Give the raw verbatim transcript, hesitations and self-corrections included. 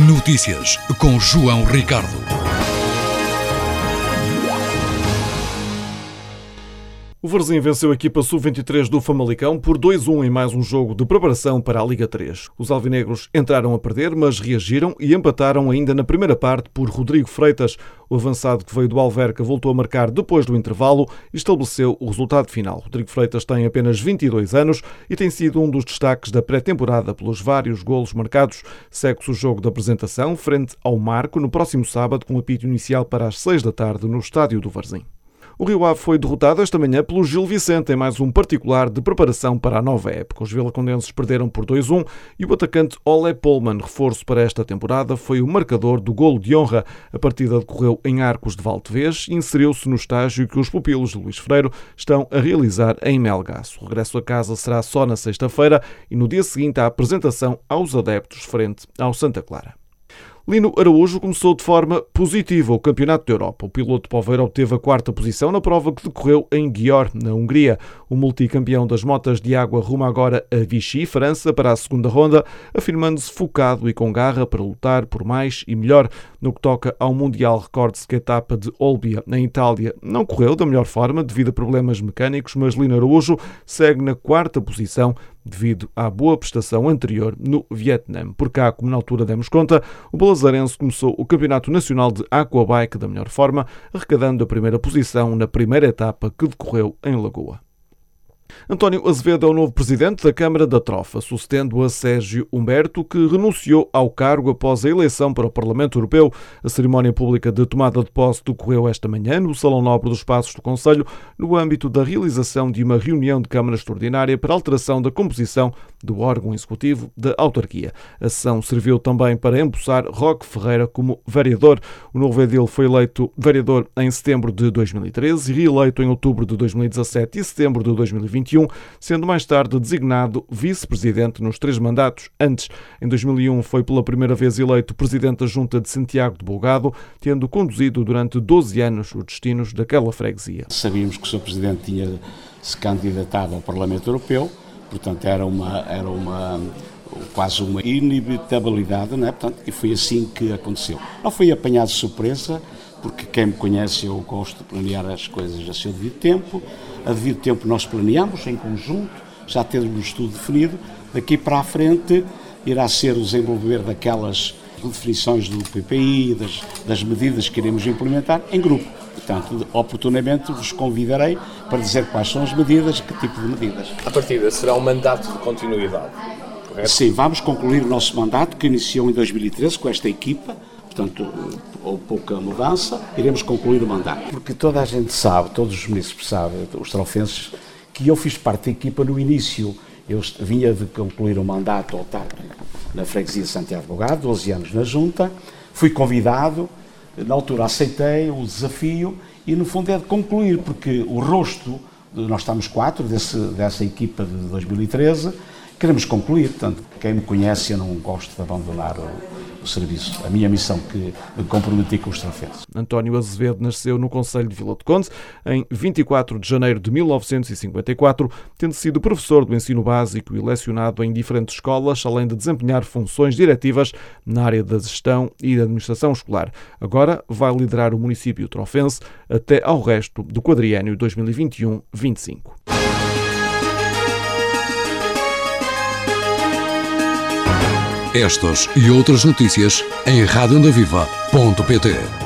Notícias com João Ricardo. O Varzim venceu a equipa sub vinte e três do Famalicão por dois a um em mais um jogo de preparação para a Liga três. Os alvinegros entraram a perder, mas reagiram e empataram ainda na primeira parte por Rodrigo Freitas. O avançado que veio do Alverca voltou a marcar depois do intervalo e estabeleceu o resultado final. Rodrigo Freitas tem apenas vinte e dois anos e tem sido um dos destaques da pré-temporada pelos vários golos marcados. Segue-se o jogo de apresentação frente ao Marco no próximo sábado com o apito inicial para as seis da tarde no estádio do Varzim. O Rio Ave foi derrotado esta manhã pelo Gil Vicente em mais um particular de preparação para a nova época. Os vilacondenses perderam por dois a um e o atacante Ole Pollmann, reforço para esta temporada, foi o marcador do golo de honra. A partida decorreu em Arcos de Valdevez e inseriu-se no estágio que os pupilos de Luís Freire estão a realizar em Melgaço. O regresso a casa será só na sexta-feira e no dia seguinte a apresentação aos adeptos frente ao Santa Clara. Lino Araújo começou de forma positiva o Campeonato da Europa. O piloto Poveira obteve a quarta posição na prova que decorreu em Győr, na Hungria. O multicampeão das motas de água ruma agora a Vichy, França, para a segunda ronda, afirmando-se focado e com garra para lutar por mais e melhor. No que toca ao Mundial, recorde-se que a etapa de Olbia, na Itália, não correu da melhor forma devido a problemas mecânicos, mas Lino Araújo segue na quarta posição devido à boa prestação anterior no Vietnã. Por cá, como na altura demos conta, o balazarense começou o Campeonato Nacional de Aquabike da melhor forma, arrecadando a primeira posição na primeira etapa que decorreu em Lagoa. António Azevedo é o novo presidente da Câmara da Trofa, sucedendo a Sérgio Humberto, que renunciou ao cargo após a eleição para o Parlamento Europeu. A cerimónia pública de tomada de posse decorreu esta manhã no Salão Nobre dos Passos do Concelho, no âmbito da realização de uma reunião de Câmara Extraordinária para alteração da composição do órgão executivo da autarquia. A sessão serviu também para empossar Roque Ferreira como vereador. O novo edil foi eleito vereador em setembro de dois mil e treze e reeleito em outubro de dois mil e dezassete e setembro de dois mil e vinte e um, sendo mais tarde designado vice-presidente nos três mandatos. Antes, em dois mil e um, foi pela primeira vez eleito presidente da Junta de Santiago de Bogado, tendo conduzido durante doze anos os destinos daquela freguesia. Sabíamos que o senhor Presidente tinha se candidatado ao Parlamento Europeu, portanto era uma, era uma quase uma inevitabilidade, não é? Portanto, e foi assim que aconteceu. Não foi apanhado de surpresa, porque quem me conhece, eu gosto de planear as coisas a seu devido tempo. A devido tempo nós planeamos em conjunto, já temos tudo definido. Daqui para a frente irá ser o desenvolver daquelas definições do P P I, das, das medidas que iremos implementar em grupo. Portanto, oportunamente vos convidarei para dizer quais são as medidas, que tipo de medidas. A partida será um mandato de continuidade, correto? Sim, vamos concluir o nosso mandato, que iniciou em dois mil e treze com esta equipa. Portanto, houve pouca mudança, iremos concluir o mandato. Porque toda a gente sabe, todos os municípios sabem, os trofenses, que eu fiz parte da equipa no início. Eu vinha de concluir o mandato autárquico na freguesia de Santiago de Bogado, doze anos na junta, fui convidado, na altura aceitei o desafio e no fundo é de concluir, porque o rosto, nós estamos quatro desse, dessa equipa de dois mil e treze, queremos concluir. Portanto, quem me conhece, eu não gosto de abandonar o o serviço, a minha missão que me comprometi com os trofenses. António Azevedo nasceu no concelho de Vila de Conde em vinte e quatro de janeiro de mil novecentos e cinquenta e quatro, tendo sido professor do ensino básico e lecionado em diferentes escolas, além de desempenhar funções diretivas na área da gestão e da administração escolar. Agora vai liderar o município trofense até ao resto do quadriênio dois mil e vinte e um vinte e cinco. Estas e outras notícias em rádio onda viva ponto pt.